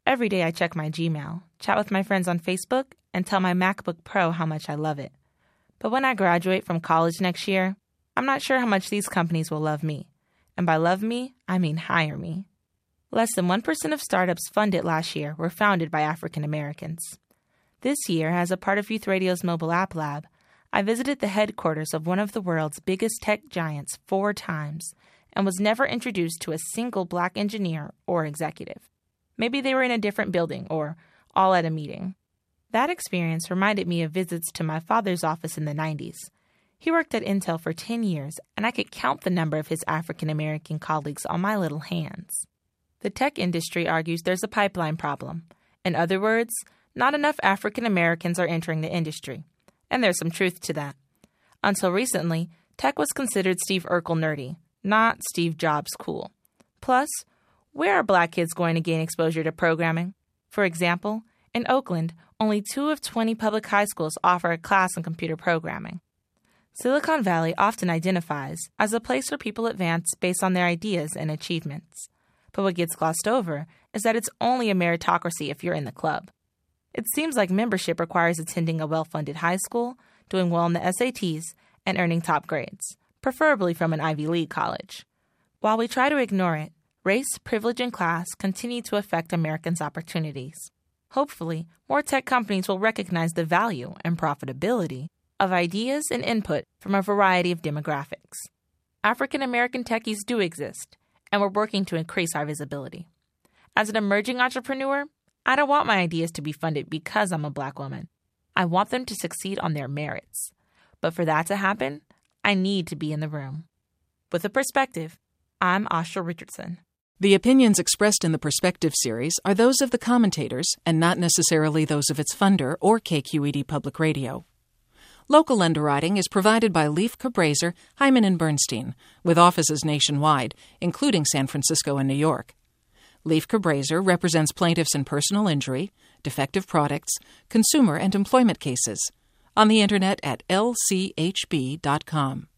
Every day I check my Gmail, chat with my friends on Facebook, and tell my MacBook Pro how much I love it. But when I graduate from college next year, I'm not sure how much these companies will love me. And by love me, I mean hire me. Less than 1% of startups funded last year were founded by African Americans. This year, as a part of Youth Radio's mobile app lab, I visited the headquarters of one of the world's biggest tech giants 4 times and was never introduced to a single Black engineer or executive. Maybe they were in a different building or all at a meeting. That experience reminded me of visits to my father's office in the 90s. He worked at Intel for 10 years, and I could count the number of his African American colleagues on my little hands. The tech industry argues there's a pipeline problem. In other words, not enough African Americans are entering the industry. And there's some truth to that. Until recently, tech was considered Steve Urkel nerdy, not Steve Jobs cool. Plus, where are Black kids going to gain exposure to programming? For example, in Oakland, only 2 of 20 public high schools offer a class in computer programming. Silicon Valley often identifies as a place where people advance based on their ideas and achievements. But what gets glossed over is that it's only a meritocracy if you're in the club. It seems like membership requires attending a well-funded high school, doing well on the SATs, and earning top grades, preferably from an Ivy League college. While we try to ignore it, race, privilege, and class continue to affect Americans' opportunities. Hopefully, more tech companies will recognize the value and profitability of ideas and input from a variety of demographics. African American techies do exist, and we're working to increase our visibility. As an emerging entrepreneur, I don't want my ideas to be funded because I'm a Black woman. I want them to succeed on their merits. But for that to happen, I need to be in the room. With a Perspective, I'm Asha Richardson. The opinions expressed in the Perspective series are those of the commentators and not necessarily those of its funder or KQED Public Radio. Local underwriting is provided by Leif Cabraser, Hyman & Bernstein, with offices nationwide, including San Francisco and New York. Leif Cabraser represents plaintiffs in personal injury, defective products, consumer and employment cases. On the Internet at lchb.com.